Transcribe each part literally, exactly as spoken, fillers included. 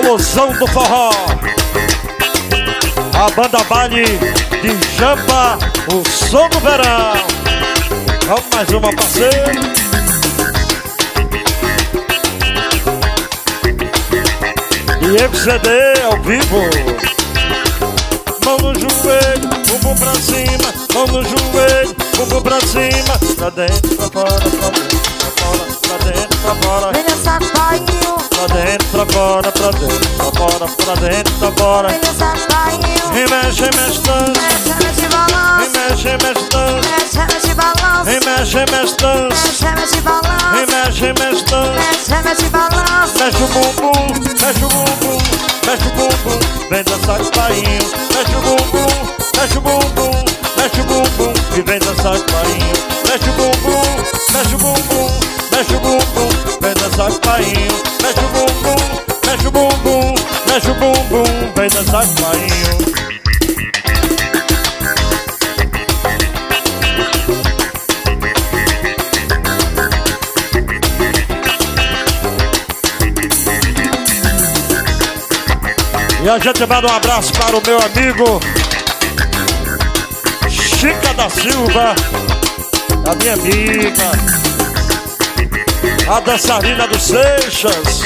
Famosão do forró. A banda baile de Jampa, o som do verão. Vamos mais uma, parceiro. E M C D ao vivo. Mão no joelho, bumbum pra cima. Mão no joelho, bumbum pra cima. Pra dentro, pra fora, pra dentro, pra fora. Pra dentro, pra fora. Vem dançar com bainho. Pra dentro, pra fora, pra dentro, pra fora. Pra dentro, pra fora. Vem dançar com bainho. Remexe, mexe, dança. Mexe, mexe, balança. Remexe, mexe, dança. Mexe, mexe, balança. Remexe, mexe, dança. Mexe, mexe, balança. Remexe, mexe, dança. Mexe, mexe, balança. Mexe o bumbum, mexe o bumbum, mexe o bumbum. Vem dançar com o bainho. Mexe o bumbum, mexe o bumbum, mexe o bumbum. E vem dançar com o bainho. Mexe o bumbum, mexe o bumbum, mexe o bumbum. Vem dançar com o bainho. Mexe o bumbum, mexe o bumbum, mexe o bumbum. Vem dançar com o bainho. E a gente manda um abraço para o meu amigo Chica da Silva, a minha amiga, a dançarina dos Seixas.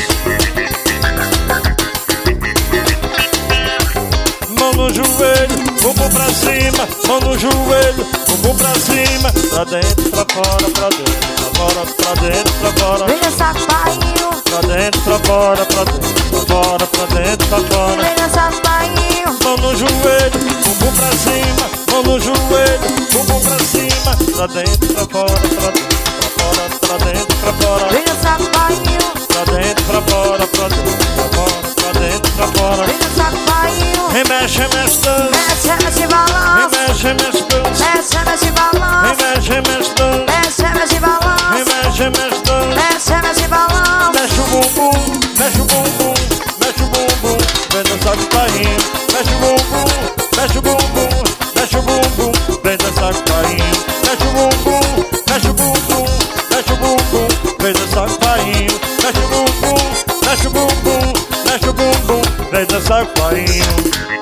Mão no joelho, bumbum pra cima. Mão no joelho, bumbum pra cima. Pra dentro, pra fora, pra dentro, pra fora, pra dentro, pra fora. Vem dançar com bainho. Pra dentro, pra fora, pra dentro, pra fora, pra dentro, pra fora. Vem dançar com bainho. Mão no joelho, bumbum pra cima. Mão no joelho, bumbum pra cima. Pra dentro, pra fora, pra dentro, pra fora, pra dentro, pra fora. Vem dançar com bainho. Pra dentro, pra fora, pra dentro, pra fora, pra dentro, pra fora. Vem dançar com bainho. Remexe, mexe, dança. Mexe, mexe, balança. Remexe, mexe, dança. Mexe, mexe, balança. Remexe, mexe, dança. Mexe, mexe, balança. Remexe, mexe, dança. Mexe, mexe, balança. Mexe o bumbum, mexe o bumbum, mexe o bumbum. Vem dançar com o bainho. Mexe o bumbum, mexe o bumbum, mexe o bumbum. Vem dançar com o bainho. Mexe o bumbum, mexe o bumbum, mexe o bumbum. Vem dançar com o bainho. Mexe o bumbum, mexe o bumbum, mexe o bumbum. Vem dançar com o bainho.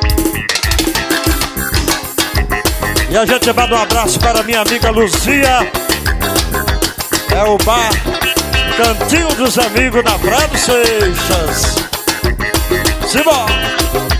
E a gente manda um abraço para minha amiga Luzia. É o bar Cantinho dos Amigos na Praia dos Seixas. Simbora!